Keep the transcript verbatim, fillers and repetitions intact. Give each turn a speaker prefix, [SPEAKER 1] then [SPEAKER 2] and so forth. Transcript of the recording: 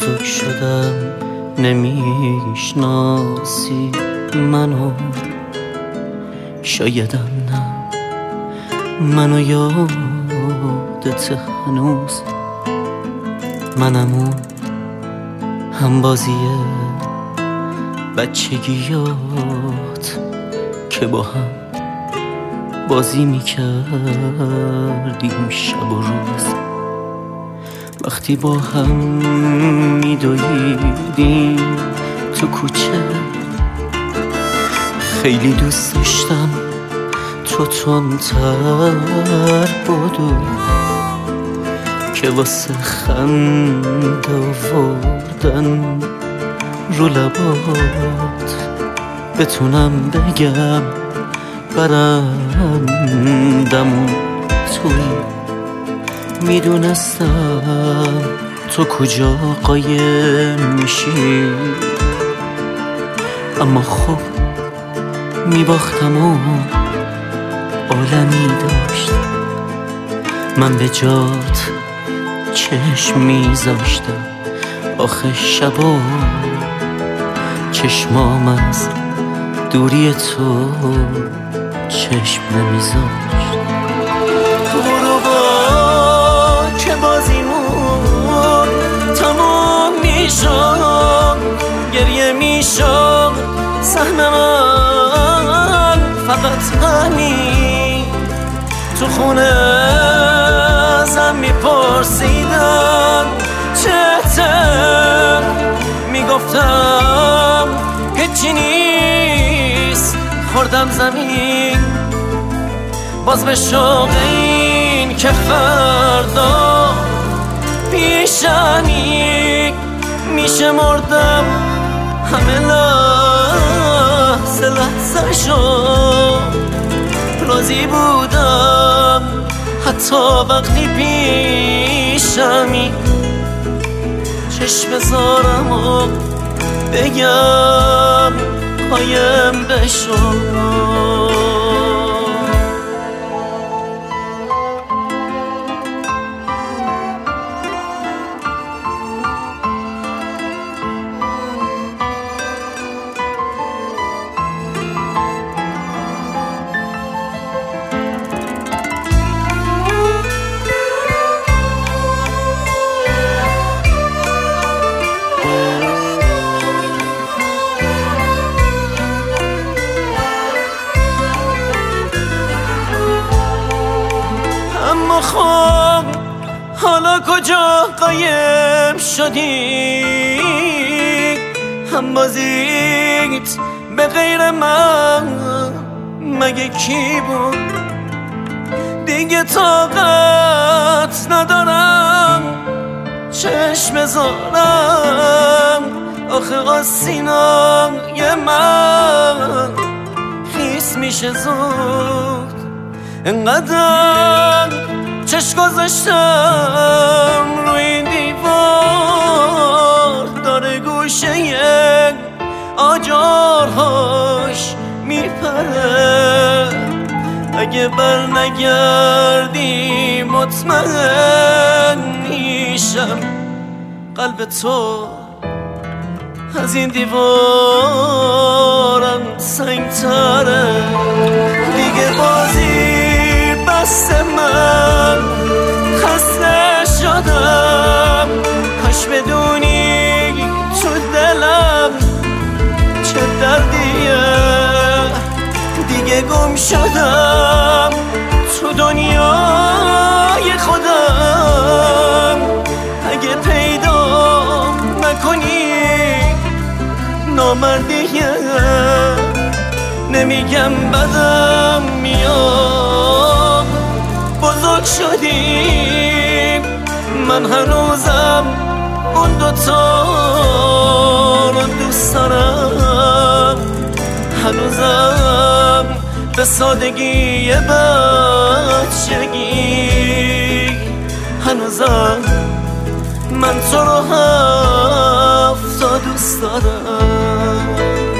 [SPEAKER 1] بزرگ شدم نمیشناسی منو، شایدم نه منو یادت هنوز، منم اون هم بازیه بچگیات که با هم بازی میکردیم شب و روز، وقتی با هم میدویدیم تو کوچه. خیلی دوست داشتم تو تندتر بدوی که واسه خنده آوردن رو لبات بتونم بگم برندمون توی. میدونستم تو کجا قایم میشی، اما خب میباختم و عالمی داشت. من به جات چشم میذاشتم، آخه شبا چشمام از دوری تو چشم نمیذاشت. غروبا که بازیمون تمام میشد، گریه میشد صحنه من فقط همین. تو خونه ازم میپرسیدن چته، میگفتم هیچی نیست. خوردم زمین باز به شوق این که فردا پیشمی میشه مردم. همه لحظه لحظه شو راضی بودم، حتی وقتی پیشمی. چشم بذارم و بگم قایم بشو. اما خب حالا کجا قایم شدی؟ هم بازیت به غیر من مگه کی بود؟ دیگه طاقت ندارم چشم زارم، آخه آسینای من خیس میشه زود. انقدر چشم گذاشتم روی این دیوار، داره گوشه آجارهاش میپره. اگه بر نگردی مطمئن میشم قلب تو از این دیوارم سنگتره. دیگه بازی بست من خسته شدم، کاش بدونی تو دلم چه دردیه. دیگه گم شدم تو دنیای خودم، اگه پیدا نکنی نامردیه. نمیگم بدم میاد بزرگ شدیم، من هنوزم اون دوتا رو دوست دارم. هنوزم به سادگی بچگی، هنوزم من تو رو هفتا دوست دارم.